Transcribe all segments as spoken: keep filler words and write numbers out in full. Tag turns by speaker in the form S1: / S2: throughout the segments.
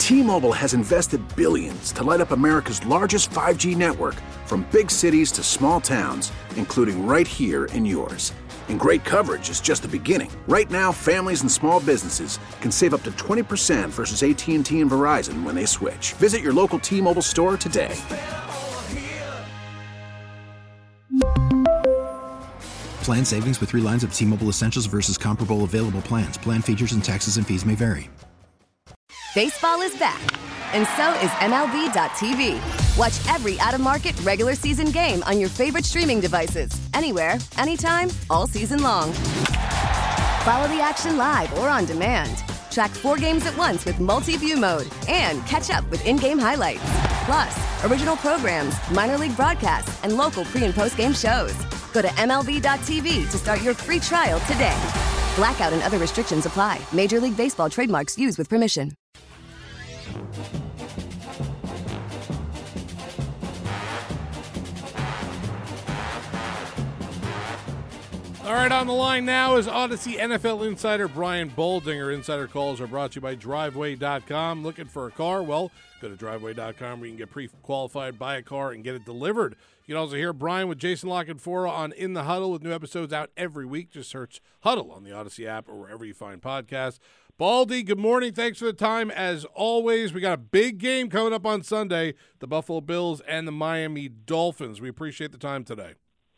S1: T-Mobile has invested billions to light up America's largest five G network, from big cities to small towns, including right here in yours. And great coverage is just the beginning. Right now, families and small businesses can save up to twenty percent versus A T and T and Verizon when they switch. Visit your local T-Mobile store today.
S2: Plan savings with three lines of T-Mobile Essentials versus comparable available plans. Plan features and taxes and fees may vary.
S3: Baseball is back, and so is M L B dot T V. Watch every out-of-market regular season game on your favorite streaming devices, anywhere, anytime, all season long. Follow the action live or on demand. Track four games at once with multi-view mode and catch up with in-game highlights. Plus, original programs, minor league broadcasts, and local pre- and post-game shows. Go to M L B dot T V to start your free trial today. Blackout and other restrictions apply. Major League Baseball trademarks used with permission.
S4: All right, on the line now is Odyssey N F L insider Brian Boldinger. Insider calls are brought to you by Driveway dot com. Looking for a car? Well, go to Driveway dot com where you can get pre-qualified, buy a car, and get it delivered. You can also hear Brian with Jason Lockenfora on In the Huddle with new episodes out every week. Just search Huddle on the Odyssey app or wherever you find podcasts. Baldy, good morning. Thanks for the time. As always, we got a big game coming up on Sunday, the Buffalo Bills and the Miami Dolphins. We appreciate the time today.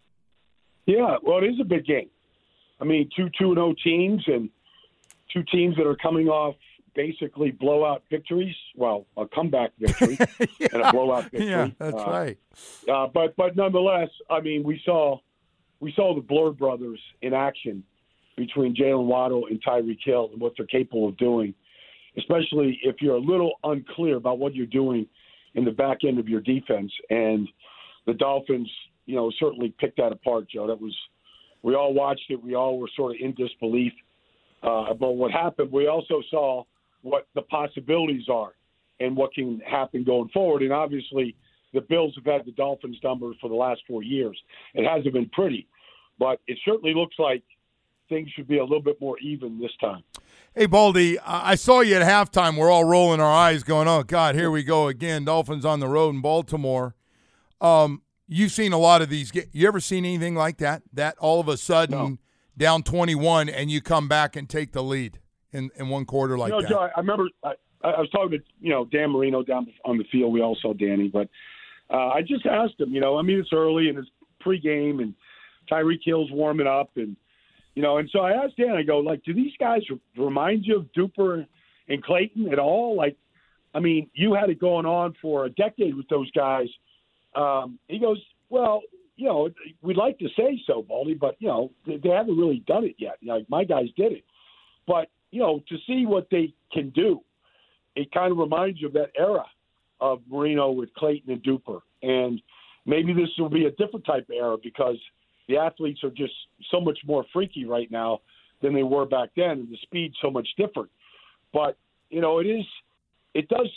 S5: Yeah, well, it is a big game. I mean, two two and oh teams and two teams that are coming off basically blowout victories. Well, a comeback victory
S6: yeah.
S5: and a blowout victory.
S6: Yeah, that's
S5: uh,
S6: right.
S5: Uh, but but nonetheless, I mean, we saw we saw the Blur brothers in action between Jalen Waddle and Tyreek Hill and what they're capable of doing, especially if you're a little unclear about what you're doing in the back end of your defense. And the Dolphins, you know, certainly picked that apart, Joe. That was we all watched it. We all were sort of in disbelief uh, about what happened. We also saw what the possibilities are and what can happen going forward. And obviously, the Bills have had the Dolphins number for the last four years. It hasn't been pretty, but it certainly looks like things should be a little bit more even this time.
S6: Hey, Baldy, I saw you at halftime. We're all rolling our eyes going, oh, God, here we go again. Dolphins on the road in Baltimore. Um, you've seen a lot of these. You ever seen anything like that? That all of a sudden
S5: No.
S6: down twenty-one and you come back and take the lead in, in one quarter like
S5: you know,
S6: that?
S5: Joe, I, I remember I, I was talking to, you know, Dan Marino down on the field. We all saw Danny. But uh, I just asked him, you know, I mean, it's early and it's pregame and Tyreek Hill's warming up. And, you know, and so I asked Dan, I go, like, do these guys remind you of Duper and Clayton at all? Like, I mean, you had it going on for a decade with those guys. Um, he goes, well, you know, we'd like to say so, Baldy, but, you know, they, they haven't really done it yet. Like, my guys did it. But, you know, to see what they can do, it kind of reminds you of that era of Marino with Clayton and Duper. And maybe this will be a different type of era because the athletes are just so much more freaky right now than they were back then, and the speed's so much different. But, you know, it is – it does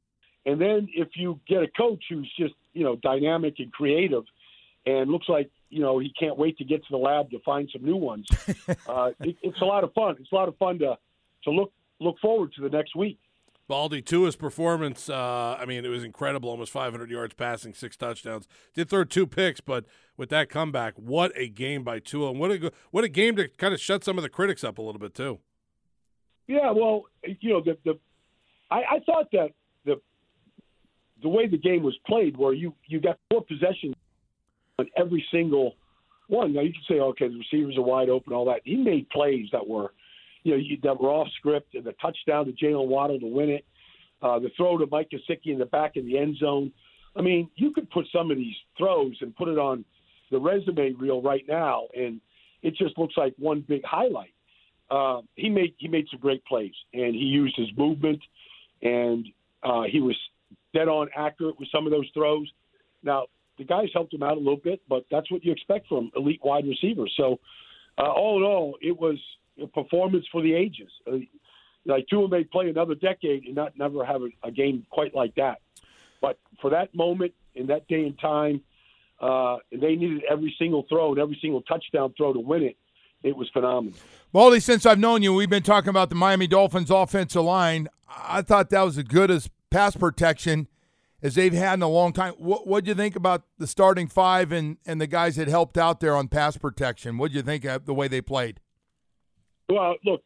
S5: – and then if you get a coach who's just, you know, dynamic and creative and looks like, you know, he can't wait to get to the lab to find some new ones, uh, it, it's a lot of fun. It's a lot of fun to, to look look forward to the next week.
S4: Baldy, Tua's performance, uh, I mean, it was incredible. Almost five hundred yards passing, six touchdowns. Did throw two picks, but with that comeback, what a game by Tua. And what a, what a game to kind of shut some of the critics up a little bit, too.
S5: Yeah, well, you know, the, the I, I thought that the the way the game was played, where you, you got four possessions on every single one. Now, you can say, okay, the receivers are wide open, all that. He made plays that were – you know, you, that were off script, and the touchdown to Jalen Waddle to win it, uh, the throw to Mike Gesicki in the back of the end zone. I mean, you could put some of these throws and put it on the resume reel right now, and it just looks like one big highlight. Uh, he made he made some great plays, and he used his movement, and uh, he was dead on accurate with some of those throws. Now, the guys helped him out a little bit, but that's what you expect from elite wide receivers. So, uh, all in all, it was a performance for the ages. Uh, like Tua may play another decade and not never have a, a game quite like that. But for that moment in that day and time, uh, they needed every single throw and every single touchdown throw to win it. it was phenomenal.
S6: Baldy, since I've known you, we've been talking about the Miami Dolphins offensive line. I thought that was as good as pass protection as they've had in a long time. What what do you think about the starting five and, and the guys that helped out there on pass protection? What do you think of the way they played?
S5: Well, look,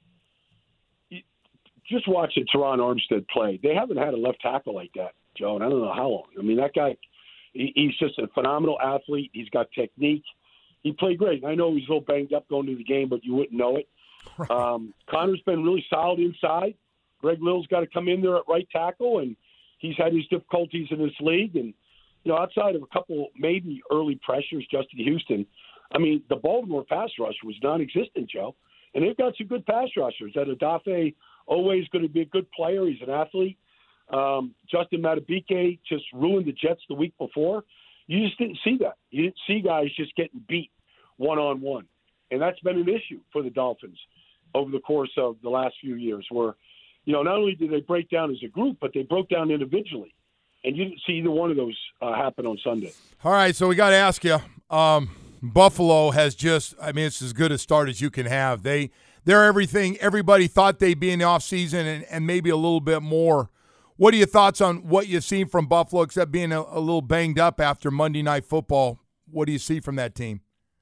S5: just watching Teron Armstead play. They haven't had a left tackle like that, Joe, and I don't know how long. I mean, that guy, he, he's just a phenomenal athlete. He's got technique. He played great. I know he's a little banged up going to the game, but you wouldn't know it. Right. Um, Connor's been really solid inside. Greg Lill's got to come in there at right tackle, and he's had his difficulties in this league. And, you know, outside of a couple maybe early pressures, Justin Houston, I mean, the Baltimore pass rush was non-existent, Joe. And they've got some good pass rushers. That Odafe always going to be a good player. He's an athlete. Um, Justin Matabike just ruined the Jets the week before. You just didn't see that. You didn't see guys just getting beat one-on-one. And that's been an issue for the Dolphins over the course of the last few years where, you know, not only did they break down as a group, but they broke down individually. And you didn't see either one of those uh, happen on Sunday.
S6: All right, so we got to ask you, um, Buffalo has just, I mean, it's as good a start as you can have. They, they're everything everybody thought they'd be in the offseason and, and maybe a little bit more. What are your thoughts on what you've seen from Buffalo, except being a, a little banged up after Monday Night Football? What do you see from that team?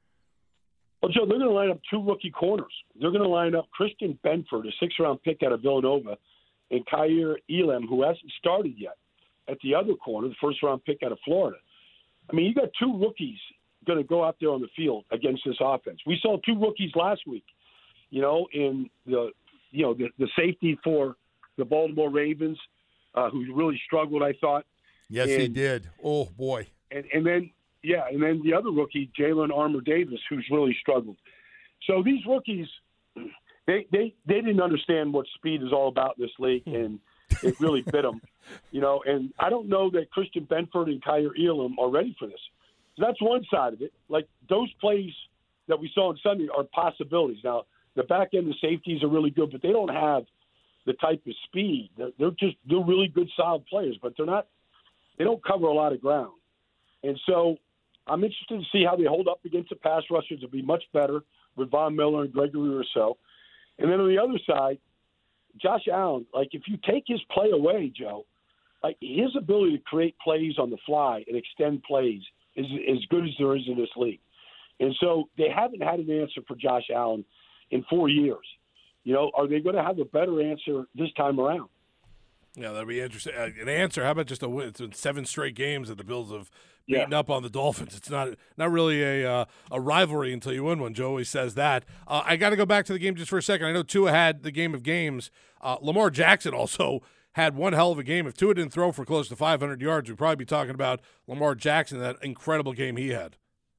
S5: Well, Joe, they're going to line up two rookie corners. They're going to line up Christian Benford, a six-round pick out of Villanova, and Kaiir Elam, who hasn't started yet, at the other corner, the first-round pick out of Florida. I mean, you got two rookies going to go out there on the field against this offense. We saw two rookies last week, you know, in the, you know, the, the safety for the Baltimore Ravens, uh, who really struggled, I thought.
S6: Yes, and, he did. Oh, boy.
S5: And, and then, yeah, and then the other rookie, Jalen Armour-Davis, who's really struggled. So these rookies, they, they, they didn't understand what speed is all about in this league, and it really bit them. You know, and I don't know that Christian Benford and Kaiir Elam are ready for this. So that's one side of it. Like, those plays that we saw on Sunday are possibilities. Now, the back end, the safeties are really good, but they don't have the type of speed. They're, they're just they're really good, solid players, but they're not. They don't cover a lot of ground. And so I'm interested to see how they hold up against the pass rushers. It'll be much better with Von Miller and Gregory Rousseau. And then on the other side, Josh Allen, like, if you take his play away, Joe, like, his ability to create plays on the fly and extend plays is as good as there is in this league. And so they haven't had an answer for Josh Allen in four years. You know, are they going to have a better answer this time around?
S4: Yeah, that'd be interesting. Uh, an answer. How about just a win? It's been seven straight games that the Bills have beaten yeah. up on the Dolphins. It's not not really a uh, a rivalry until you win one. Joe always says that. Uh, I got to go back to the game just for a second. I know Tua had the game of games. Uh, Lamar Jackson also had one hell of a game. If Tua didn't throw for close to five hundred yards, we'd probably be talking about Lamar Jackson, that incredible game he had.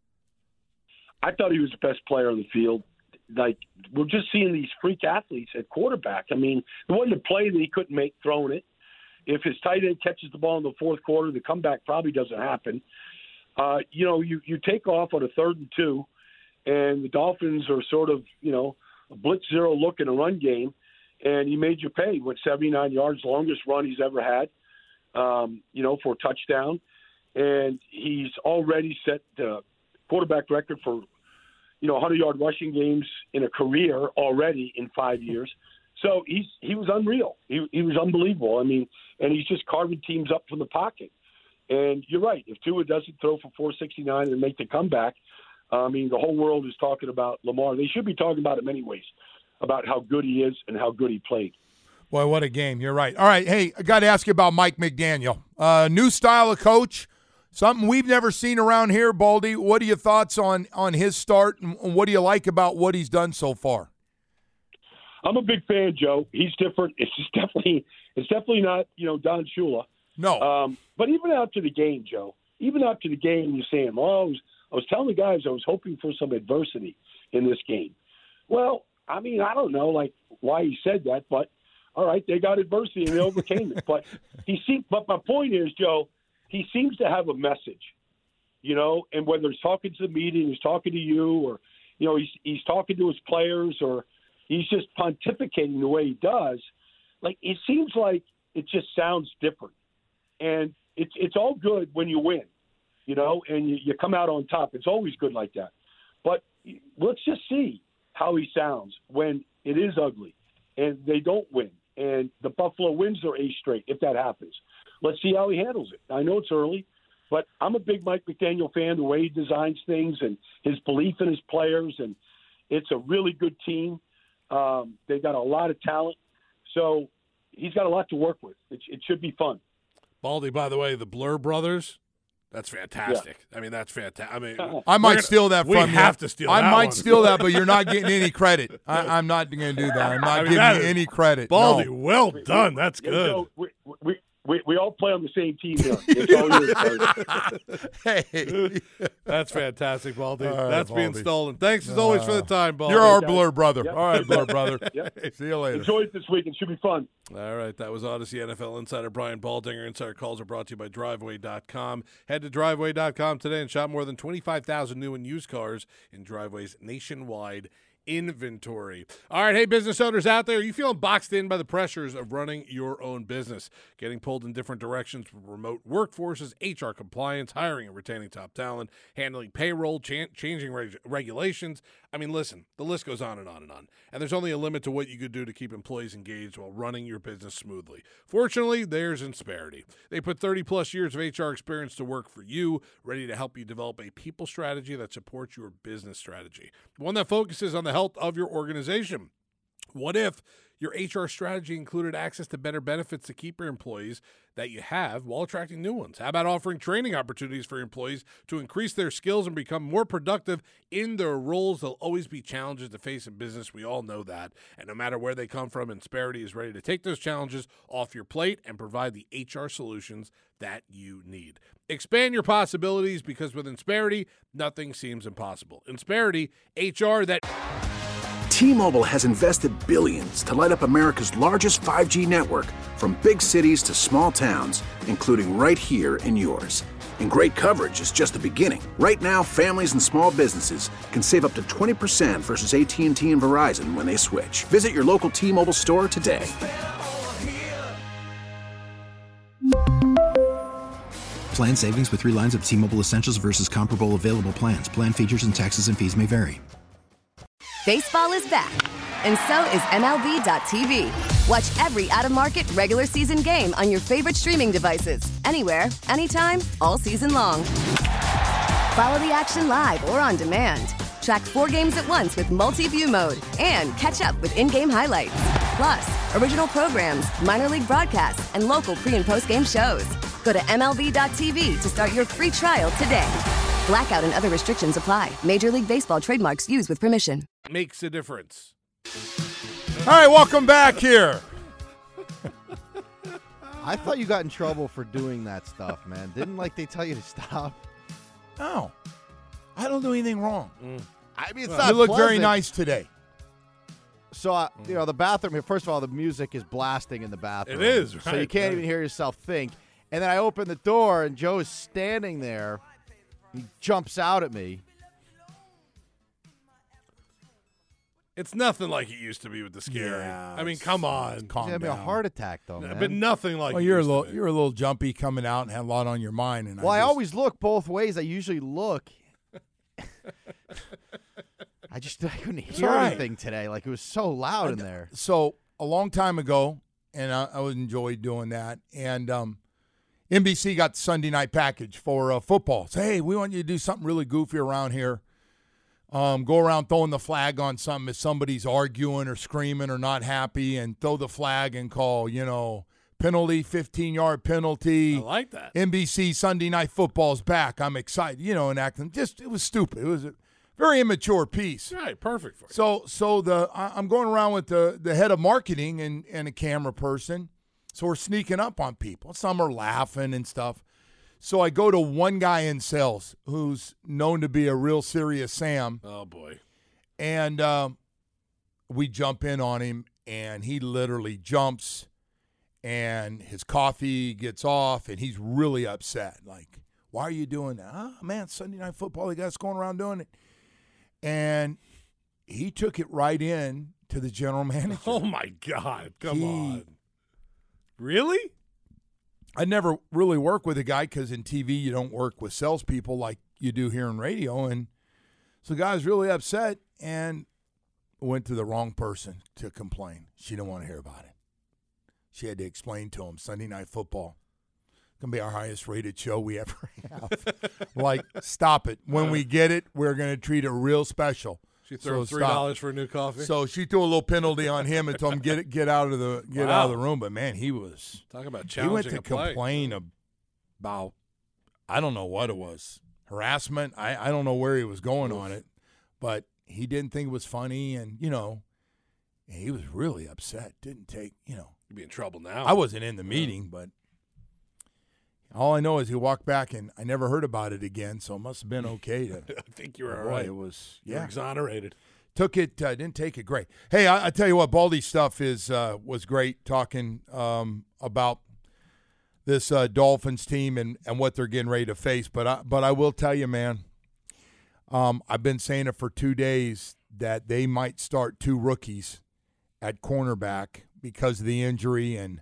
S5: I thought he was the best player on the field. Like, we're just seeing these freak athletes at quarterback. I mean, there wasn't a play that he couldn't make throwing it. If his tight end catches the ball in the fourth quarter, the comeback probably doesn't happen. Uh, you know, you, you take off on a third and two, and the Dolphins are sort of, you know, a blitz zero look in a run game, and he made you pay. Went seventy-nine yards, longest run he's ever had, um, you know, for a touchdown. And he's already set the quarterback record for, you know, one hundred-yard rushing games in a career already in five years. So he's he was unreal. He he was unbelievable. I mean, and he's just carving teams up from the pocket. And you're right. If Tua doesn't throw for four sixty-nine and make the comeback, I mean, the whole world is talking about Lamar. They should be talking about it many ways, about how good he is and how good he played.
S6: Boy, what a game. You're right. All right, hey, I got to ask you about Mike McDaniel. Uh, new style of coach, something we've never seen around here, Baldy. What are your thoughts on, on his start, and what do you like about what he's done so far?
S5: I'm a big fan, Joe. He's different. It's just definitely it's definitely not, you know, Don Shula.
S6: No.
S5: Um, but even after the game, Joe, even after the game, you're saying, well, I was, I was telling the guys I was hoping for some adversity in this game. Well, I mean, I don't know, like, why he said that, but all right, they got adversity and they overcame it. But he seemed, but my point is, Joe, he seems to have a message, you know, and whether he's talking to the media, he's talking to you, or, you know, he's he's talking to his players, or he's just pontificating the way he does. Like, it seems like it just sounds different. And it's it's all good when you win, you know, and you, you come out on top. It's always good like that. But let's just see. how he sounds when it is ugly and they don't win. And the Buffalo wins their eighth straight, if that happens. Let's see how he handles it. I know it's early, but I'm a big Mike McDaniel fan, the way he designs things and his belief in his players. And it's a really good team. Um, they got a lot of talent. So he's got a lot to work with. It, it should be fun.
S4: Baldy, by the way, the Blur brothers, that's fantastic. Yeah. I mean, that's fantastic. I mean,
S6: I might
S4: gonna,
S6: steal that from
S4: we
S6: you.
S4: We have to steal
S6: I
S4: that
S6: might
S4: one.
S6: steal that, but you're not getting any credit. I, I'm not going to do that. I'm not I mean, giving you any credit.
S4: Baldy,
S6: no.
S4: well done. That's
S5: you
S4: good.
S5: Know, we, we, we, we all play on the same team here. It's all
S6: yours,
S4: hey. That's fantastic, Baldy.
S6: Right,
S4: That's
S6: Baldy.
S4: being stolen. Thanks, as always, for the time, Baldy.
S6: You're our Blur brother.
S5: Yep.
S6: All right, Blur brother.
S5: Yep.
S6: See you later.
S5: Enjoy it this week. It should be fun.
S4: All right, that was Odyssey N F L insider Brian Baldinger. Insider calls are brought to you by Driveway dot com. Head to Driveway dot com today and shop more than twenty-five thousand new and used cars in Driveway's nationwide inventory. All right, hey, business owners out there, are you feeling boxed in by the pressures of running your own business, getting pulled in different directions from remote workforces, H R compliance, hiring and retaining top talent, handling payroll, ch- changing reg- regulations? I mean, listen, the list goes on and on and on. And there's only a limit to what you could do to keep employees engaged while running your business smoothly. Fortunately, there's Insperity. They put thirty plus years of H R experience to work for you, ready to help you develop a people strategy that supports your business strategy, one that focuses on the health of your organization. What if your H R strategy included access to better benefits to keep your employees that you have while attracting new ones? How about offering training opportunities for your employees to increase their skills and become more productive in their roles? There'll always be challenges to face in business. We all know that. And no matter where they come from, Insperity is ready to take those challenges off your plate and provide the H R solutions that you need. Expand your possibilities, because with Insperity, nothing seems impossible. Insperity, H R that...
S1: T-Mobile has invested billions to light up America's largest five G network, from big cities to small towns, including right here in yours. And great coverage is just the beginning. Right now, families and small businesses can save up to twenty percent versus A T and T and Verizon when they switch. Visit your local T-Mobile store today.
S2: Plan savings with three lines of T-Mobile Essentials versus comparable available plans. Plan features and taxes and fees may vary.
S3: Baseball is back, and so is M L B dot T V. Watch every out-of-market regular season game on your favorite streaming devices, anywhere, anytime, all season long. Follow the action live or on demand. Track four games at once with multi-view mode and catch up with in-game highlights. Plus, original programs, minor league broadcasts, and local pre- and post-game shows. Go to M L B dot T V to start your free trial today. Blackout and other restrictions apply. Major League Baseball trademarks used with permission.
S4: Makes a difference.
S6: All right, welcome back here.
S7: I thought you got in trouble for doing that stuff, man. Didn't like they tell you to stop?
S6: No, I don't do anything wrong.
S4: Mm.
S7: I mean, it's
S6: You
S7: not
S6: look
S7: pleasant.
S6: very nice today.
S7: So, uh, you know, the bathroom, first of all, the music is blasting in the bathroom.
S4: It is,
S7: So you
S4: right,
S7: can't
S4: right.
S7: even hear yourself think. And then I open the door, and Joe is standing there. He jumps out at me.
S4: It's nothing like it used to be with the scary.
S6: Yeah,
S4: I mean,
S6: it's-
S4: come on.
S6: Calm
S7: He had me a
S6: down.
S7: heart attack, though, man.
S4: But nothing like
S6: Well,
S4: it
S6: you're a
S4: used to
S6: little,
S4: be.
S6: you're a little jumpy coming out and had a lot on your mind. And
S7: well, I,
S6: just,
S7: always look both ways. I usually look. I just I couldn't hear
S6: all right.
S7: anything today. Like, it was so loud in there.
S6: So a long time ago, and I, I would enjoy doing that. And um, N B C got the Sunday night package for uh, football. Say, hey, we want you to do something really goofy around here. Um, go around throwing the flag on something if somebody's arguing or screaming or not happy, and throw the flag and call, you know, penalty, fifteen-yard penalty.
S4: I like that.
S6: N B C Sunday Night Football's back. I'm excited, you know, and acting. Just it was stupid. It was a very immature piece.
S4: Right, perfect for you.
S6: So, so the I- I'm going around with the the head of marketing and and a camera person. So we're sneaking up on people. Some are laughing and stuff. So I go to one guy in sales who's known to be a real serious Sam,
S4: Oh, boy.
S6: and um, we jump in on him, and he literally jumps, and his coffee gets off, and he's really upset. Like, why are you doing that? Ah, man, Sunday Night Football, the guy's going around doing it. And he took it right in to the general manager.
S4: Oh, my God. Come
S6: He-
S4: on. Really?
S6: I never really work with a guy because in T V you don't work with salespeople like you do here in radio. And so the guy's really upset. And went to the wrong person to complain. She didn't want to hear about it. She had to explain to him Sunday Night Football. It's going to be our highest rated show we ever have. Like, stop it. When we get it, we're going to treat it real special.
S4: She threw
S6: so
S4: three dollars for a new coffee.
S6: So she threw a little penalty on him and told him get it, get out of the get
S4: Wow.
S6: out of the room. But man, he was
S4: talk about
S6: he went
S4: challenging
S6: to
S4: a play.
S6: complain about I don't know what it was, harassment. I, I don't know where he was going
S4: Oof.
S6: on it, but he didn't think it was funny, and you know, he was really upset. Didn't take you know.
S4: You'd be in trouble now.
S6: I wasn't in the meeting, but all I know is he walked back, and I never heard about it again. So it must have been okay to.
S4: I think you were all
S6: boy,
S4: right.
S6: It was
S4: You were
S6: yeah.
S4: exonerated.
S6: Took it, uh, didn't take it great. Hey, I, I tell you what, Baldy stuff is uh, was great talking um, about this uh, Dolphins team and, and what they're getting ready to face. But I, but I will tell you, man, um, I've been saying it for two days that they might start two rookies at cornerback because of the injury, and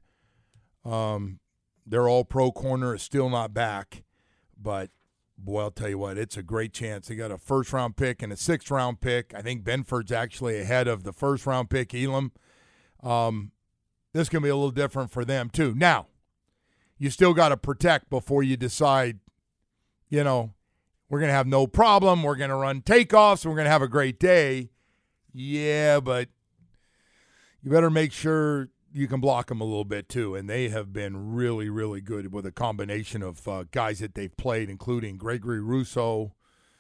S6: um, their all-pro corner is still not back. But boy, I'll tell you what, it's a great chance. They got a first-round pick and a sixth-round pick. I think Benford's actually ahead of the first-round pick, Elam. Um, this is going to be a little different for them, too. Now, you still got to protect before you decide, you know, we're going to have no problem. We're going to run takeoffs. We're going to have a great day. Yeah, but you better make sure you can block them a little bit, too. And they have been really, really good with a combination of uh, guys that they've played, including Gregory Rousseau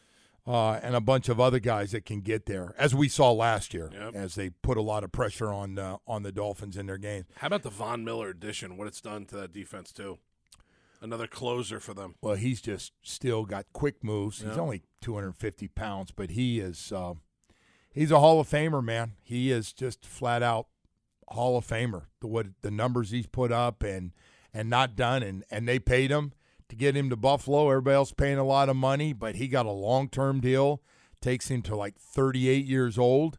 S6: uh, and a bunch of other guys that can get there, as we saw last year,
S4: Yep.
S6: as they put a lot of pressure on uh, on the Dolphins in their games.
S4: How about the Von Miller addition? What it's done to that defense, too. Another closer for them.
S6: Well, he's just still got quick moves. He's
S4: Yeah.
S6: only two hundred fifty pounds, but he is uh, he's a Hall of Famer, man. He is just flat out Hall of Famer. The what the numbers he's put up and and not done, and and they paid him to get him to Buffalo. Everybody else paying a lot of money, but he got a long term deal. Takes him to like thirty-eight years old,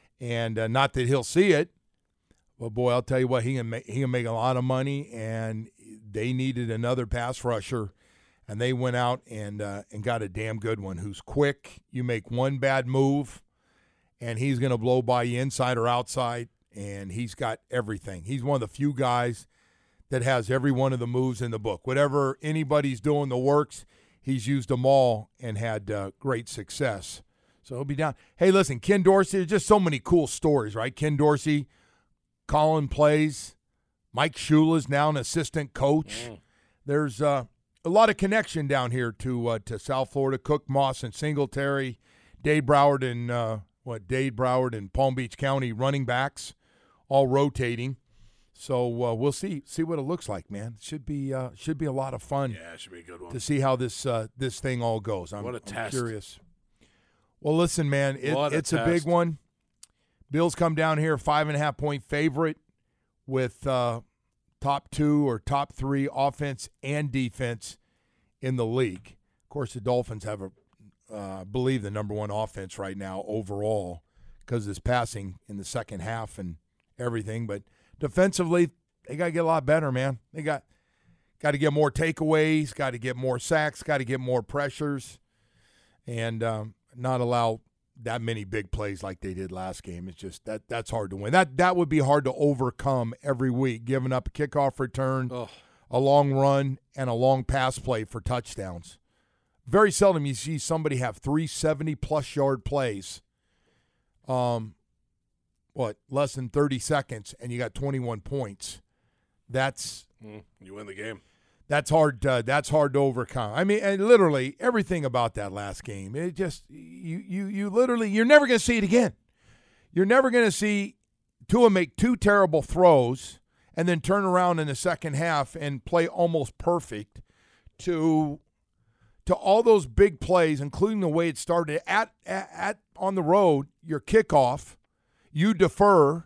S6: and uh, not that he'll see it. Well, boy, I'll tell you what, he can make, he can make a lot of money, and they needed another pass rusher, and they went out and uh, and got a damn good one who's quick. You make one bad move, and he's going to blow by you inside or outside, and he's got everything. He's one of the few guys that has every one of the moves in the book. Whatever anybody's doing the works, he's used them all and had uh, great success. So he'll be down. Hey, listen, Ken Dorsey, there's just so many cool stories, right? Ken Dorsey, Colin plays. Mike Shula's now an assistant coach. Mm. There's uh, a lot of connection down here to uh, to South Florida. Cook, Moss, and Singletary, Dade Broward and uh, what Dade Broward and Palm Beach County running backs, all rotating. So uh, we'll see see what it looks like, man. It should be uh, should be a lot of fun.
S4: Yeah, it should be a good one
S6: to see how this uh, this thing all goes. I'm,
S4: what a
S6: I'm
S4: test.
S6: curious. Well, listen, man, it,
S4: a
S6: it's a
S4: test.
S6: big one. Bills come down here, five and a half point favorite with uh, top two or top three offense and defense in the league. Of course, the Dolphins have, a, uh, I believe, the number one offense right now overall because it's passing in the second half and everything. But defensively, they got to get a lot better, man. They got got to get more takeaways, got to get more sacks, got to get more pressures, and um, not allow that many big plays like they did last game. It's just that that's hard to win. That that would be hard to overcome every week, giving up a kickoff return,
S4: Oh.
S6: a long run, and a long pass play for touchdowns. Very seldom you see somebody have three seventy-plus yard plays, um, what, less than thirty seconds, and you got twenty-one points. That's
S4: Mm, you win the game.
S6: That's hard. Uh, that's hard to overcome. I mean, and literally everything about that last game. It just you you you literally you're never going to see it again. You're never going to see Tua make two terrible throws and then turn around in the second half and play almost perfect to to all those big plays, including the way it started at at, at on the road. Your kickoff, you defer,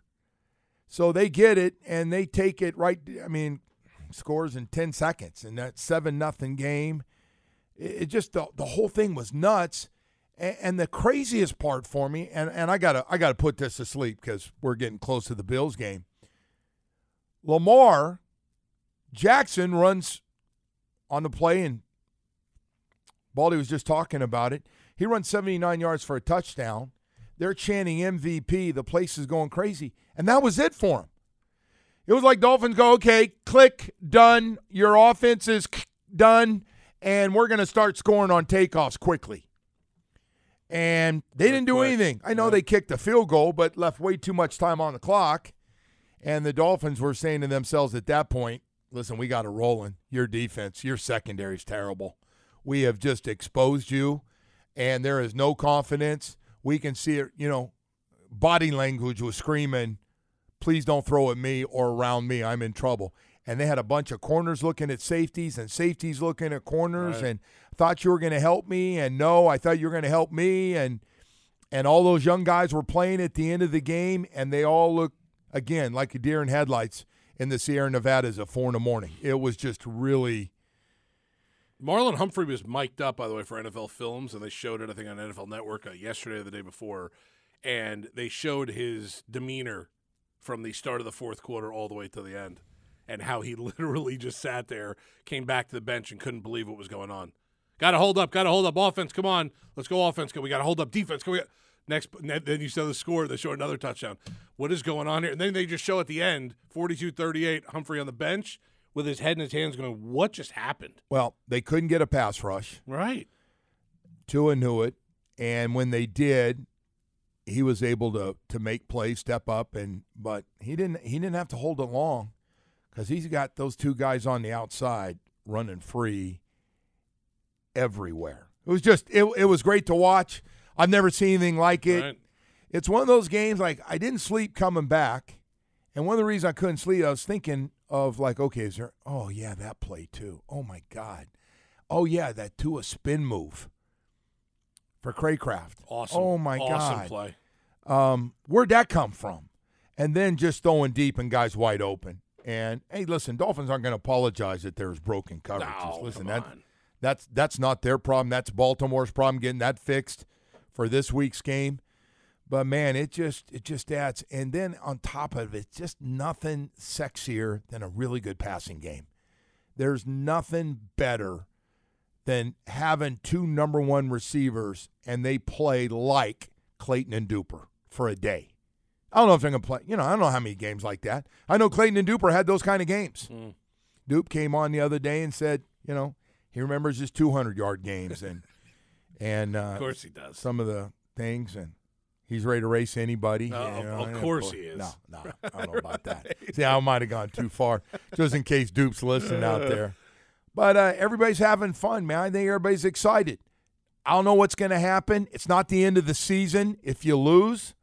S6: so they get it and they take it right. I mean. Scores in ten seconds in that seven nothing game. It, it just the, the whole thing was nuts. And, and the craziest part for me, and, and I gotta I gotta put this to sleep because we're getting close to the Bills game. Lamar Jackson runs on the play, and Baldy was just talking about it. He runs seventy-nine yards for a touchdown. They're chanting M V P. The place is going crazy. And that was it for them. It was like Dolphins go, okay, click, done. Your offense is done, and we're going to start scoring on takeoffs quickly. And they didn't do anything. I know they kicked a field goal, but left way too much time on the clock. And the Dolphins were saying to themselves at that point, listen, we got it rolling. Your defense, your secondary is terrible. We have just exposed you, and there is no confidence. We can see it, you know, body language was screaming, please don't throw at me or around me. I'm in trouble. And they had a bunch of corners looking at safeties and safeties looking at corners
S4: right.
S6: and thought you were going to help me. And no, I thought you were going to help me. And and all those young guys were playing at the end of the game, and they all looked, again, like a deer in headlights in the Sierra Nevadas at four in the morning. It was just really.
S4: Marlon Humphrey was mic'd up, by the way, for N F L Films, and they showed it, I think, on N F L Network uh, yesterday or the day before. And they showed his demeanor from the start of the fourth quarter all the way to the end, and how he literally just sat there, came back to the bench, and couldn't believe what was going on. Got to hold up, got to hold up. Offense, come on. Let's go offense. We got to hold up defense. Come on. Next, then you saw the score. They show another touchdown. What is going on here? And then they just show at the end, forty-two thirty-eight, Humphrey on the bench with his head in his hands going, what just happened?
S6: Well, they couldn't get a pass rush.
S4: Right.
S6: Tua knew it, and when they did, he was able to to make plays, step up, and but he didn't he didn't have to hold it long because he's got those two guys on the outside running free everywhere. It was just it it was great to watch. I've never seen anything like it.
S4: Right.
S6: It's one of those games like I didn't sleep coming back, and one of the reasons I couldn't sleep, I was thinking of like, okay, is there? Oh yeah, that play too. Oh my God. Oh yeah, that Tua spin move for Craycraft.
S4: Awesome.
S6: Oh my
S4: awesome
S6: God.
S4: play.
S6: Um, where'd that come from? And then just throwing deep and guys wide open. And hey, listen, Dolphins aren't going to apologize that there's broken coverages.
S4: No,
S6: listen,
S4: come
S6: that
S4: on.
S6: that's that's not their problem. That's Baltimore's problem getting that fixed for this week's game. But man, it just it just adds. And then on top of it, just nothing sexier than a really good passing game. There's nothing better than having two number one receivers and they play like Clayton and Duper for a day. I don't know if they're going to play. You know, I don't know how many games like that. I know Clayton and Duper had those kind of games.
S4: Mm.
S6: Dupe came on the other day and said, you know, he remembers his two hundred yard games and and uh,
S4: Of course he does.
S6: some of the things, and he's ready to race anybody.
S4: Uh,
S6: you
S4: of-
S6: know,
S4: of
S6: and
S4: course he is.
S6: No, no, I don't know about that. See, I might have gone too far, just in case Dupe's listening out there. But uh, everybody's having fun, man. I think everybody's excited. I don't know what's going to happen. It's not the end of the season if you lose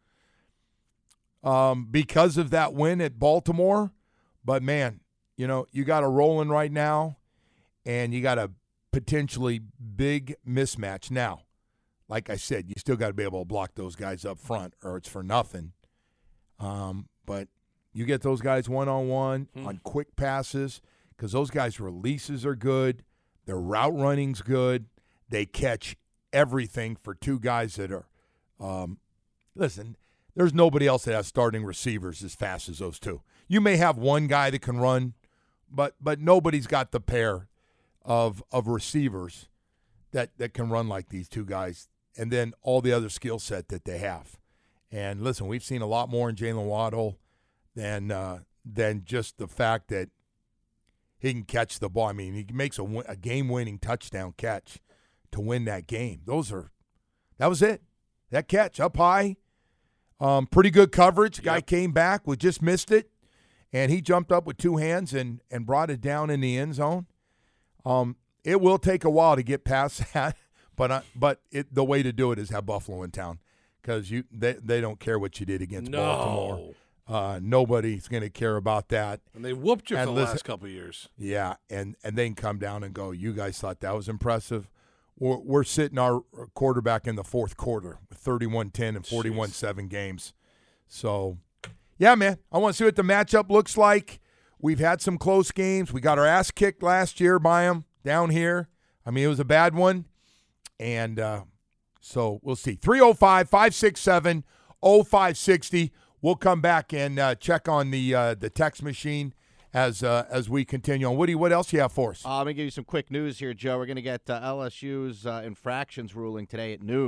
S6: um, because of that win at Baltimore. But, man, you know, you got a rolling right now, and you got a potentially big mismatch. Now, like I said, you still got to be able to block those guys up front or it's for nothing. Um, but you get those guys one-on-one
S4: Hmm.
S6: on quick passes because those guys' releases are good. Their route running's good. They catch everything for two guys that are um, – listen, there's nobody else that has starting receivers as fast as those two. You may have one guy that can run, but but nobody's got the pair of of receivers that, that can run like these two guys, and then all the other skill set that they have. And listen, we've seen a lot more in Jalen Waddle than uh, than just the fact that he can catch the ball. I mean, he makes a, win- a game-winning touchdown catch to win that game. Those are that was it. That catch up high, um, pretty good coverage. Guy
S4: Yep.
S6: came back, we just missed it, and he jumped up with two hands and and brought it down in the end zone. Um, it will take a while to get past that, but I, but it, the way to do it is have Buffalo in town because you they they don't care what you did against
S4: No.
S6: Baltimore. Uh, nobody's going to care about that.
S4: And they whooped you for
S6: And
S4: the
S6: listen-
S4: last couple of years.
S6: Yeah, and and then come down and go, you guys thought that was impressive. We're, we're sitting our quarterback in the fourth quarter with thirty-one ten and forty-one seven games. So, yeah, man, I want to see what the matchup looks like. We've had some close games. We got our ass kicked last year by them down here. I mean, it was a bad one. And uh, so we'll see. three oh five, five six seven, oh five six oh. We'll come back and uh, check on the uh, the text machine as uh, as we continue on. Woody, what else you have for us?
S7: Uh, I'm going to give you some quick news here, Joe. We're going to get uh, L S U's uh, infractions ruling today at noon.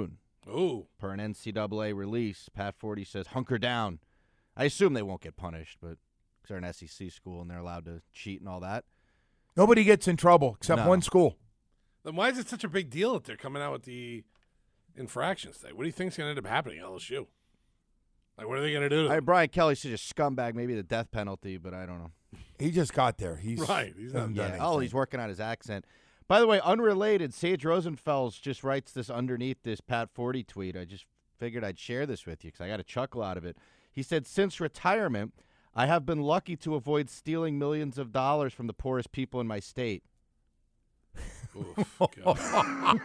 S4: Ooh.
S7: Per an N C double A release, Pat Forty says, hunker down. I assume they won't get punished, but because they're an S E C school and they're allowed to cheat and all that.
S6: Nobody gets in trouble except
S7: No.
S6: one school.
S4: Then why is it such a big deal that they're coming out with the infractions thing? What do you think's going to end up happening at L S U? Like, what are they going to do? To
S7: I, Brian Kelly's such a scumbag, maybe the death penalty, but I don't know.
S6: He just got there. He's
S4: Right, he's not
S6: hasn't
S7: Yeah.
S6: done
S7: Oh,
S6: anything.
S7: he's working on his accent. By the way, unrelated, Sage Rosenfels just writes this underneath this Pat Forty tweet. I just figured I'd share this with you because I got a chuckle out of it. He said, since retirement, I have been lucky to avoid stealing millions of dollars from the poorest people in my state.
S4: Oof, God.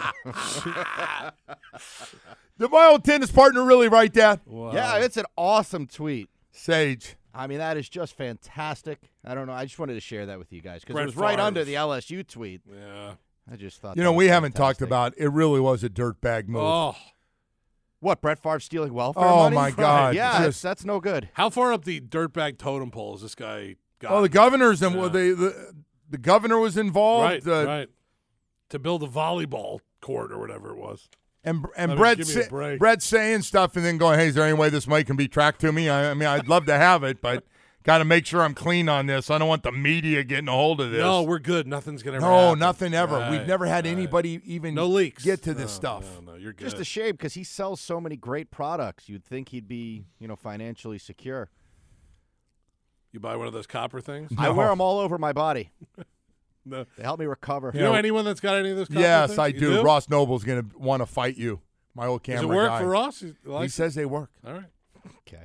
S6: Did my old tennis partner really write that?
S4: Wow.
S7: Yeah, it's an awesome tweet.
S6: Sage.
S7: I mean, that is just fantastic. I don't know. I just wanted to share that with you guys because it
S4: Brett
S7: was right
S4: Favre.
S7: under the L S U tweet.
S4: Yeah.
S7: I just thought
S6: You
S7: that
S6: know,
S7: was
S6: we haven't talked
S7: fantastic.
S6: about it. Really was a dirtbag move.
S4: Oh,
S7: What, Brett Favre stealing welfare
S6: Oh,
S7: money?
S6: my God.
S7: Yeah,
S6: Just-
S7: that's, that's no good.
S4: how far up the dirtbag totem pole is this guy got?
S6: Oh, the governors and
S4: Yeah.
S6: well, the, the the governor was involved.
S4: right,
S6: uh,
S4: right. To build a volleyball court or whatever it was.
S6: And and
S4: I mean,
S6: Brett
S4: give me a
S6: sa-
S4: break.
S6: Brett saying stuff and then going, hey, is there any way this money can be tracked to me? I, I mean, I'd love to have it, but got to make sure I'm clean on this. I don't want the media getting a hold of this.
S4: No, we're good. Nothing's gonna. Ever
S6: No,
S4: happen.
S6: nothing ever.
S4: Right,
S6: We've never had
S4: right.
S6: anybody even
S4: No leaks.
S6: get to this
S4: No,
S6: stuff.
S4: No, no, you're good.
S7: Just a shame because he sells so many great products. You'd think he'd be, you know, financially secure.
S4: You buy one of those copper things?
S7: I wear them all over my body.
S4: No.
S7: They help me recover.
S4: You know anyone that's got any of those copper
S6: Yes,
S4: things?
S6: I
S4: You
S6: do. Ross Noble's going to want to fight you. My old
S4: Does
S6: camera
S4: it work
S6: guy.
S4: for Ross? He,
S6: He
S4: likes
S6: says they work.
S4: it? All right.
S7: Okay.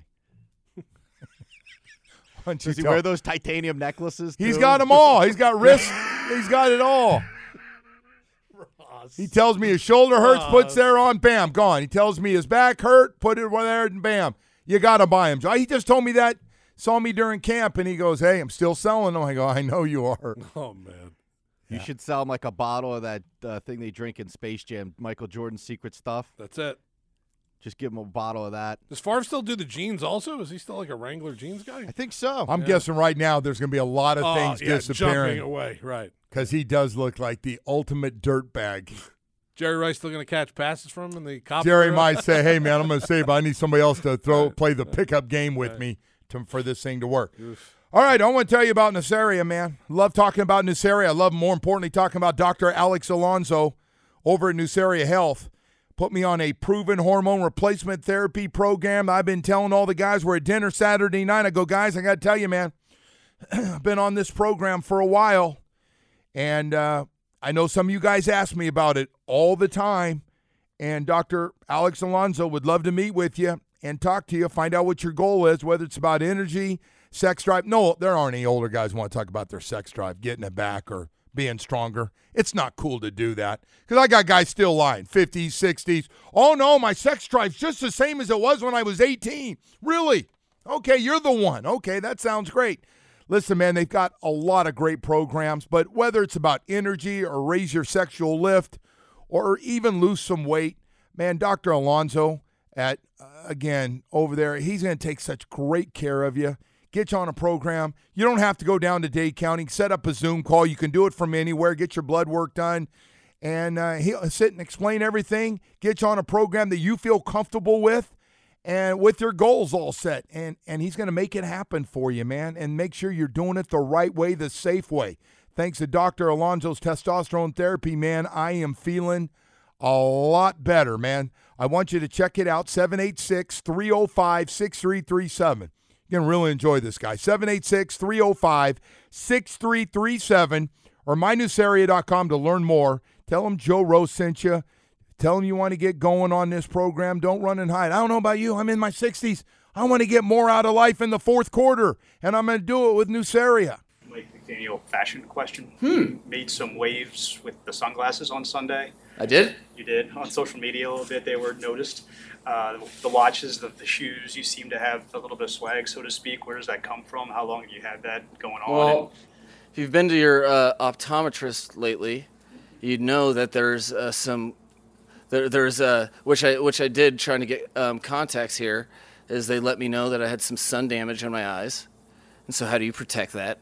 S6: Why don't you
S7: Does he
S6: tell-
S7: wear those titanium necklaces?
S6: He's
S7: too?
S6: got them all. He's got wrists. He's got it all.
S4: Ross.
S6: He tells me his shoulder hurts,
S4: Ross.
S6: puts there on, bam, gone. He tells me his back hurt, put it there, and bam. You got to buy him. He just told me that, saw me during camp, and he goes, hey, I'm still selling them. I go, I know you are.
S4: Oh, man.
S7: You should sell him like a bottle of that uh, thing they drink in Space Jam, Michael Jordan's secret stuff.
S4: That's it.
S7: Just give him a bottle of that.
S4: Does Favre still do the jeans also? Is he still like a Wrangler jeans guy?
S7: I think so.
S6: I'm
S4: Yeah.
S6: guessing right now there's going to be a lot of
S4: Oh,
S6: things
S4: yeah, jumping
S6: disappearing
S4: away. Right.
S6: because he does look like the ultimate dirtbag.
S4: Jerry Rice still going to catch passes from him in the copper?
S6: Jerry
S4: era?
S6: might say, hey, man, I'm going to save. I need somebody else to throw play the pickup game with me to, for this thing to work.
S4: Oof.
S6: All right, I want to tell you about Nuceria, man. Love talking about Nuceria. I love, more importantly, talking about Doctor Alex Alonso over at Nuceria Health. Put me on a proven hormone replacement therapy program. I've been telling all the guys, we're at dinner Saturday night. I go, guys, I got to tell you, man, I've been on this program for a while, and uh, I know some of you guys ask me about it all the time, and Doctor Alex Alonso would love to meet with you and talk to you, find out what your goal is, whether it's about energy, sex drive. No, there aren't any older guys who want to talk about their sex drive, getting it back or being stronger. It's not cool to do that because I got guys still lying, fifties, sixties. Oh, no, my sex drive's just the same as it was when I was eighteen. Really? Okay, you're the one. Okay, that sounds great. Listen, man, they've got a lot of great programs, but whether it's about energy or raise your sexual lift or even lose some weight, man, Doctor Alonso at, uh, again, over there, he's going to take such great care of you. Get you on a program. You don't have to go down to Dade County. Set up a Zoom call. You can do it from anywhere. Get your blood work done. And uh, he'll sit and explain everything. Get you on a program that you feel comfortable with and with your goals all set. And, and he's going to make it happen for you, man, and make sure you're doing it the right way, the safe way. Thanks to Doctor Alonso's testosterone therapy, man, I am feeling a lot better, man. I want you to check it out, seven eight six, three oh five, six three three seven. You're going to really enjoy this guy. seven eight six, three oh five, six three three seven or my nuceria dot com to learn more. Tell him Joe Rose sent you. Tell him you want to get going on this program. Don't run and hide. I don't know about you. I'm in my sixties. I want to get more out of life in the fourth quarter, and I'm going to do it with Nuceria.
S8: Mike McDaniel fashion question. Hmm. Made some waves with the sunglasses on Sunday.
S9: I did?
S8: You did. On social media a little bit, they were noticed. Uh, the watches, the, the shoes, you seem to have a little bit of swag, so to speak. Where does that come from? How long have you had that going on?
S9: Well, if you've been to your uh, optometrist lately, you'd know that there's uh, some, there, there's uh, which I which I did trying to get um, contacts here, is they let me know that I had some sun damage on my eyes, and so how do you protect that?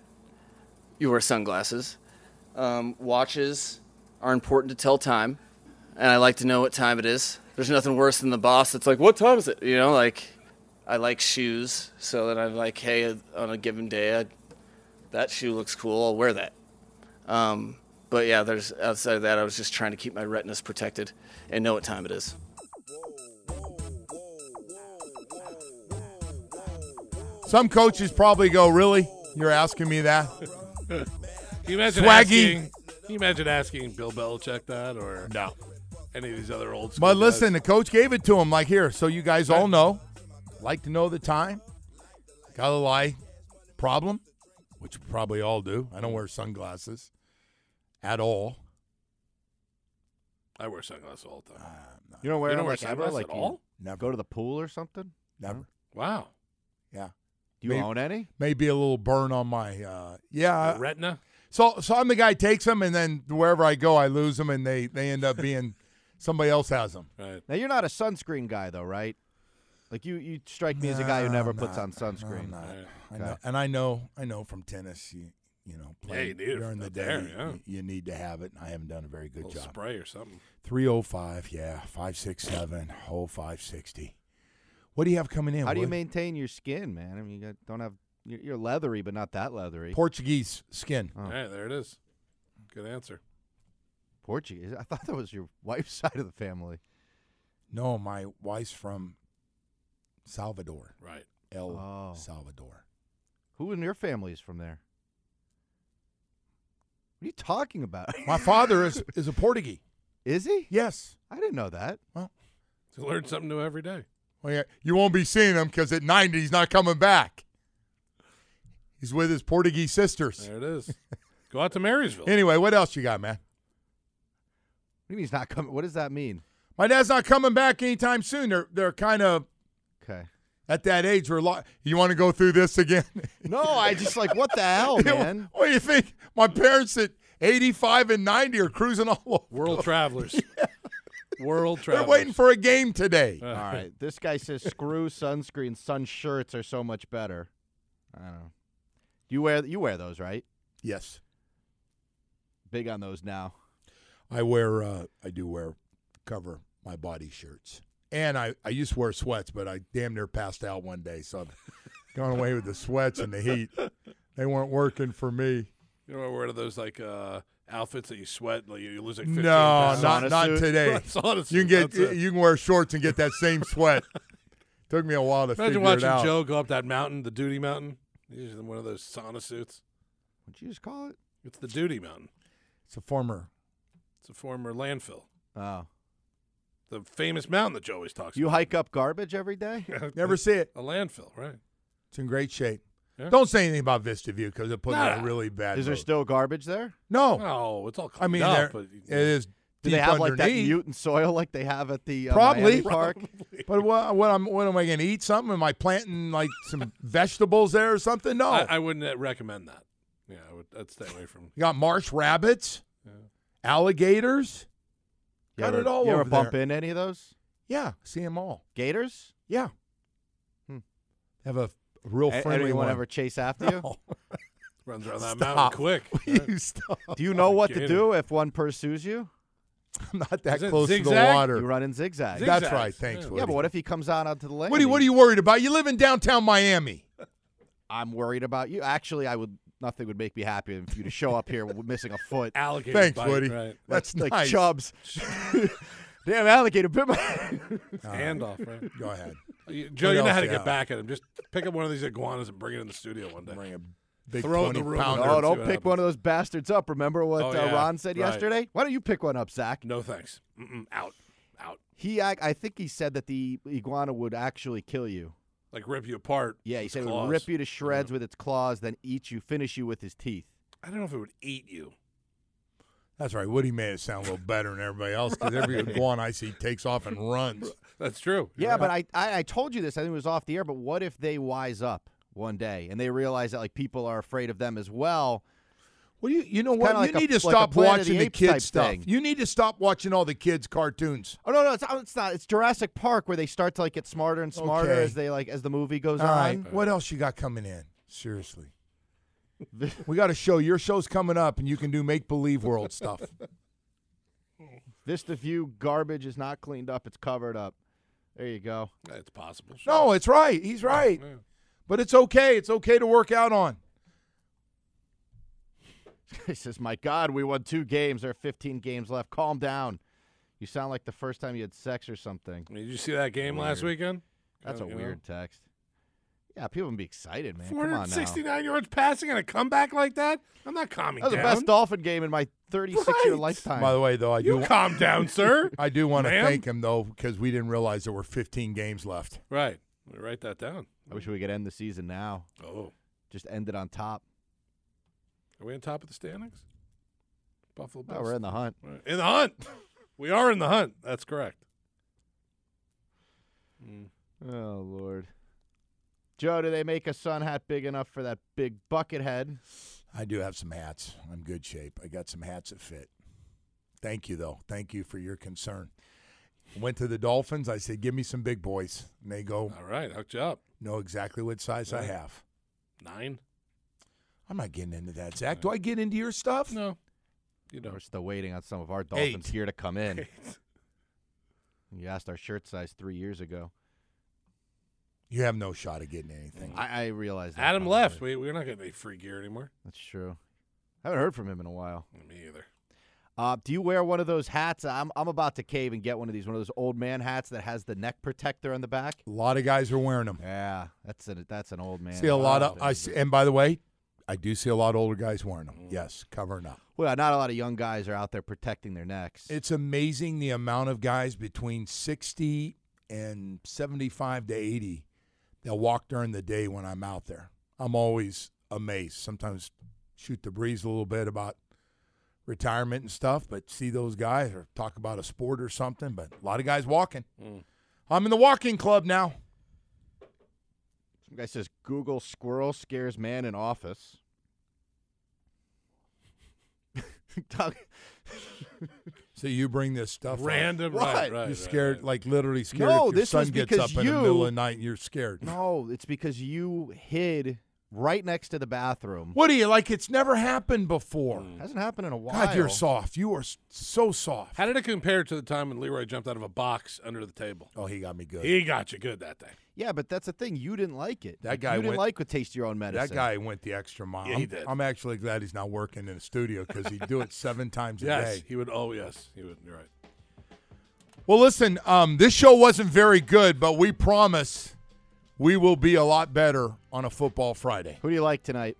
S9: You wear sunglasses. Um, watches are important to tell time, and I like to know what time it is. there's nothing worse than the boss that's like, what time is it? You know, like, I like shoes, so then I'm like, hey, on a given day, I, that shoe looks cool, I'll wear that. Um, but yeah, there's outside of that, I was just trying to keep my retinas protected and know what time it is.
S6: Some coaches probably go, really? You're asking me that?
S4: Can you imagine
S6: Swaggy.
S4: asking? Can you imagine asking Bill Belichick that, or
S6: no,
S4: any of these other old school
S6: But listen,
S4: guys?
S6: the coach gave it to him. Like, here, so you guys all know. Like to know the time. Got a lie problem, which we probably all do. I don't wear sunglasses at all.
S4: I wear sunglasses all the time.
S6: Uh,
S7: You don't wear
S4: You
S7: them
S4: don't wear
S7: like ever?
S4: sunglasses
S7: Like
S4: at
S7: you
S4: all?
S6: Never.
S7: go to the pool or something?
S6: Never.
S4: Wow.
S6: Yeah.
S7: Do you
S6: Maybe-
S7: own any?
S6: Maybe a little burn on my, uh, yeah.
S4: The retina.
S6: So, so I'm the guy who takes them, and then wherever I go, I lose them, and they, they end up being somebody else has them.
S4: Right.
S7: Now, you're not a sunscreen guy, though, right? Like, you, you strike me as a guy who
S6: No,
S7: never
S6: I'm
S7: puts
S6: not.
S7: on sunscreen.
S6: I'm not.
S4: Right.
S6: I
S7: Okay.
S6: know, and I know, I know from tennis, you, you know,
S4: Yeah,
S6: playing
S4: you need it
S6: during the
S4: out
S6: day,
S4: there,
S6: you-
S4: yeah.
S6: you, you need to have it. And I haven't done a very
S4: A
S6: good
S4: little
S6: job.
S4: spray or something.
S6: three oh five, yeah, five six seven, oh five sixty. What do you have coming in?
S7: How do you
S6: Wood?
S7: maintain your skin, man? I mean, you got, don't have you're, you're leathery, but not that leathery.
S6: Portuguese skin?
S7: Oh.
S4: All right, there it is. Good answer.
S7: Portuguese. I thought that was your wife's side of the family.
S6: No, my wife's from Salvador,
S4: Right.
S6: El
S7: Oh.
S6: Salvador.
S7: Who in your family is from there? What are you talking about?
S6: My father is is a Portuguese.
S7: Is he?
S6: Yes.
S7: I didn't know that.
S4: You learn something new every day.
S6: Well, yeah, you won't be seeing him because at ninety he's not coming back. He's with his Portuguese sisters.
S4: There it is. Go out to Marysville.
S6: Anyway, what else you got, man?
S7: What do you mean he's not coming? What does that mean?
S6: My dad's not coming back anytime soon. They're they're kind of
S7: Okay.
S6: at that age where lo- you want to go through this again.
S7: No, I just like, what the hell, man?
S6: What do you think? My parents at eighty-five and ninety are cruising all over.
S4: World travelers. World
S6: They're
S4: travelers.
S6: waiting for a game today.
S4: Uh,
S7: All right. This guy says screw sunscreen. Sun shirts are so much better. I don't know. You wear you wear those, right?
S6: Yes,
S7: Big on those now.
S6: I wear. Uh, I do wear cover my body shirts, and I I used to wear sweats, but I damn near passed out one day, so I've gone away with the sweats and the heat. They weren't working for me.
S4: You know, one of those like uh, outfits that you sweat, like you lose like fifteen
S6: No,
S4: pounds.
S6: not
S7: Sauna
S6: not
S7: suit?
S6: today.
S4: Sauna
S6: You
S4: suit,
S6: can get
S4: that's it.
S6: you can wear shorts and get that same sweat. Took me a while to
S4: Imagine
S6: figure it
S4: watching
S6: out.
S4: Joe go up that mountain, the duty mountain. He's in one of those sauna suits.
S7: What'd you just call it?
S4: It's the duty mountain.
S6: It's a former.
S4: It's a former landfill.
S7: Oh.
S4: The famous mountain that Joe always talks
S7: You
S4: about.
S7: hike up garbage every day?
S6: Never see it.
S4: A landfill, right?
S6: It's in great shape.
S4: Yeah.
S6: Don't say anything about Vista View because it put me in
S4: Nah.
S6: a really bad.
S7: Is there
S6: mood.
S7: still garbage there?
S6: No,
S4: No, it's all
S6: I
S4: cleaned
S6: mean
S4: up,
S6: there,
S4: but
S6: it is.
S7: Do
S6: deep
S7: they have like that
S6: underneath.
S7: mutant soil like they have at the uh,
S6: Probably.
S7: Miami Park?
S6: But what, what am what am I going to eat? Something? Am I planting like some vegetables there or something? No.
S4: I, I wouldn't uh, recommend that. Yeah, I would. I'd stay away from.
S6: you got marsh rabbits, alligators.
S7: You
S6: Got
S7: ever,
S6: it all
S7: you ever
S6: over
S7: bump
S6: there.
S7: in any of those?
S6: Yeah, see them all.
S7: Gators?
S6: Yeah.
S7: Hmm.
S6: Have a real
S7: A-
S6: friendly
S7: anyone
S6: one.
S7: ever chase after you?
S6: No.
S4: Runs around that
S6: Stop.
S4: mountain quick. right?
S6: You stop.
S7: Do you know what to
S4: Gator.
S7: do if one pursues you?
S6: I'm not that
S4: Is it
S6: close to the
S4: zigzag?
S6: water.
S7: You run in zigzag.
S4: Zig-
S6: That's
S4: Zigzags,
S6: right. Thanks,
S4: yeah.
S6: Woody.
S7: Yeah, but what if he comes out onto the lane?
S6: Woody, what are you worried about? You live in downtown Miami.
S7: I'm worried about you. Actually, I would. Nothing would make me happier than for you to show up here with missing a foot.
S4: Alligator
S6: Thanks,
S4: bite,
S6: Woody.
S4: Right.
S6: That's
S7: like
S6: nice.
S7: Chubbs. Damn alligator bit my.
S4: Hand off, right?
S6: Go ahead.
S4: You- Joe,
S6: What
S4: you know
S6: else
S4: how to
S6: you
S4: get
S6: have?
S4: back at him. Just pick up one of these iguanas and bring it in the studio one day.
S6: Bring a big
S4: Throw it in the
S6: twenty
S4: room.
S6: pounder.
S7: Oh,
S4: see
S7: don't
S4: what
S7: pick one
S4: happens.
S7: of those bastards up. Remember what
S4: Oh,
S7: uh,
S4: yeah.
S7: Ron said
S4: Right.
S7: yesterday? Why don't you pick one up, Zach?
S4: No thanks. Mm-mm. Out. Out.
S7: He, ac- I think he said that the iguana would actually kill you.
S4: Like rip you apart.
S7: Yeah, he
S4: with
S7: said it would
S4: claws.
S7: rip you to shreds with its claws, then eat you, finish you with his teeth.
S4: I don't know if it would eat you.
S6: That's right. Woody made it sound a little better than everybody else because every iguana I see takes off and runs.
S4: That's true.
S7: Yeah, but I, I, I told you this. I think it was off the air. But what if they wise up one day and they realize that like people are afraid of them as well?
S6: Well, you you know
S7: It's
S6: what?
S7: kinda
S6: You
S7: like
S6: need
S7: a-
S6: to
S7: like a
S6: stop
S7: Planet of
S6: watching
S7: the
S6: the
S7: Apes type
S6: kids stuff.
S7: thing.
S6: You need to stop watching all the kids' cartoons.
S7: Oh no, no, it's, it's not. It's Jurassic Park where they start to like get smarter and smarter
S6: Okay.
S7: as they like as the movie goes
S6: All
S7: on.
S6: right. What else you got coming in? Seriously. We got a show. Your show's coming up, and you can do make believe world stuff.
S7: Vista View garbage is not cleaned up. It's covered up. There you go.
S4: It's possible. Sure.
S6: No, it's right. He's right.
S4: Yeah.
S6: But it's okay. It's okay to work out on.
S7: He says, my God, we won two games. There are fifteen games left. Calm down. You sound like the first time you had sex or something.
S4: Did you see that game weird. last weekend?
S7: That's
S4: uh,
S7: a weird know? text. Yeah, people would be excited, man.
S4: four hundred sixty-nine yards passing and a comeback like that? I'm not calming down.
S7: That was the best Dolphin game in my thirty-six-year right. lifetime.
S6: By the way, though, I
S4: you
S6: do
S4: calm down, sir.
S6: I do want to thank him, though, because we didn't realize there were fifteen games left.
S4: Right. Write that down.
S7: I wish we could end the season now.
S4: Oh.
S7: Just end it on top.
S4: Are we on top of the standings? Buffalo Bills.
S7: Oh, we're in the hunt.
S4: In the hunt. We are in the hunt. That's correct.
S7: Mm. Oh, Lord. Joe, do they make a sun hat big enough for that big bucket head?
S6: I do have some hats. I'm in good shape. I got some hats that fit. Thank you, though. Thank you for your concern. Went to the Dolphins. I said, give me some big boys. And they go,
S4: all right, hooked you up.
S6: Know exactly what size yeah. I have.
S4: Nine?
S6: I'm not getting into that, Zach. Do I get into your stuff?
S4: No. You don't.
S7: We're still waiting on some of our Dolphins
S6: Eight.
S7: here to come in.
S4: Eight.
S7: You asked our shirt size three years ago.
S6: You have no shot of getting anything.
S7: I, I realize that.
S4: Adam
S7: probably.
S4: left. We, we're not getting any free gear anymore.
S7: That's true. I haven't heard from him in a while.
S4: Me either.
S7: Uh, do you wear one of those hats? I'm I'm about to cave and get one of these, one of those old man hats that has the neck protector on the back.
S6: A lot of guys are wearing them.
S7: Yeah, that's a, that's an old man.
S6: See a lot of I see, and by the way, I do see a lot of older guys wearing them. Mm. Yes, covering up.
S7: Well, not a lot of young guys are out there protecting their necks.
S6: It's amazing the amount of guys between sixty and seventy-five to eighty that walk during the day when I'm out there. I'm always amazed. Sometimes shoot the breeze a little bit about retirement and stuff, but see those guys or talk about a sport or something, but a lot of guys walking. Mm. I'm in the walking club now.
S7: Some guy says Google squirrel scares man in office.
S6: So you bring this stuff
S4: random,
S6: up.
S4: right, right.
S6: You're scared,
S4: right.
S6: like literally scared.
S7: No,
S6: if your
S7: this
S6: son
S7: was
S6: gets
S7: because
S6: up in
S7: you,
S6: the middle of the night, you're scared.
S7: No, it's because you hid right next to the bathroom.
S6: What are you, like it's never happened before?
S7: Mm. Hasn't happened in a while.
S6: God, you're soft. You are so soft.
S4: How did it compare to the time when Leroy jumped out of a box under the table?
S6: Oh, he got me good.
S4: He got you good that day.
S7: Yeah, but that's the thing. You didn't like it.
S6: That guy
S7: You didn't
S6: went,
S7: like to taste your own medicine.
S6: That guy went the extra mile.
S4: Yeah, he did.
S6: I'm, I'm actually glad he's not working in a studio because he'd do it seven times a
S4: yes,
S6: day.
S4: he would. Oh, yes, he would. You're right.
S6: Well, listen, um, this show wasn't very good, but we promise we will be a lot better on a Football Friday.
S7: Who do you like tonight?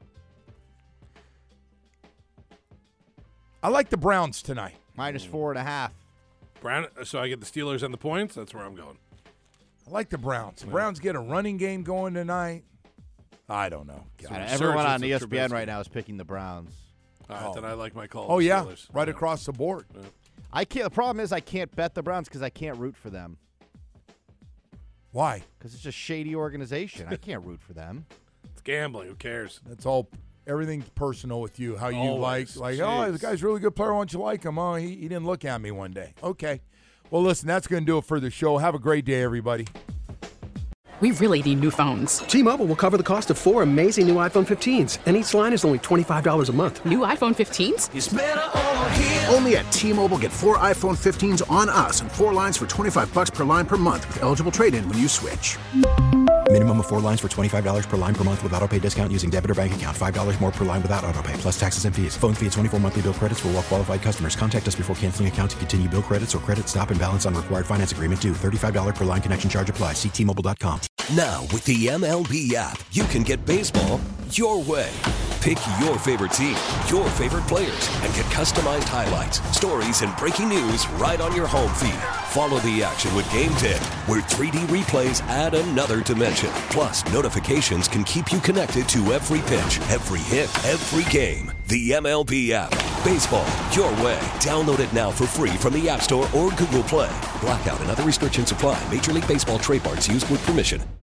S6: I like the Browns tonight.
S7: Minus four and a half.
S4: Brown. So I get the Steelers and the points. That's where I'm going.
S6: I like the Browns. The Browns get a running game going tonight. I don't know.
S7: God, everyone on E S P N right now is picking the Browns.
S4: All right, oh. then I like my call.
S6: Oh, yeah,
S4: Steelers.
S6: right
S4: yeah.
S6: across the board.
S4: Yeah.
S7: I can't. The problem is I can't bet the Browns because I can't root for them.
S6: Why?
S7: Because it's a shady organization. I can't root for them.
S4: It's gambling. Who cares?
S6: That's all. Everything's personal with you. How you
S4: Always.
S6: like, like,
S4: Jeez.
S6: oh, this guy's a really good player. Why don't you like him? Oh, he, he didn't look at me one day. Okay. Well, listen, that's going to do it for the show. Have a great day, everybody.
S10: We really need new phones.
S11: T-Mobile will cover the cost of four amazing new iPhone fifteens, and each line is only twenty-five dollars a month.
S10: New iPhone fifteens?
S1: It's better over here. Only at T-Mobile, get four iPhone fifteens on us and four lines for twenty-five bucks per line per month with eligible trade-in when you switch.
S2: Minimum of four lines for twenty-five dollars per line per month with autopay discount using debit or bank account. five dollars more per line without autopay, plus taxes and fees. Phone fee at twenty-four monthly bill credits for well-qualified customers. Contact us before canceling account to continue bill credits or credit stop and balance on required finance agreement due. thirty-five dollars per line connection charge applies. See T Mobile dot com.
S12: Now, with the M L B app, you can get baseball your way. Pick your favorite team, your favorite players, and get customized highlights, stories, and breaking news right on your home feed. Follow the action with Game Tip, where three D replays add another dimension. Plus, notifications can keep you connected to every pitch, every hit, every game. The M L B app. Baseball your way. Download it now for free from the App Store or Google Play. Blackout and other restrictions apply. Major League Baseball trademarks used with permission.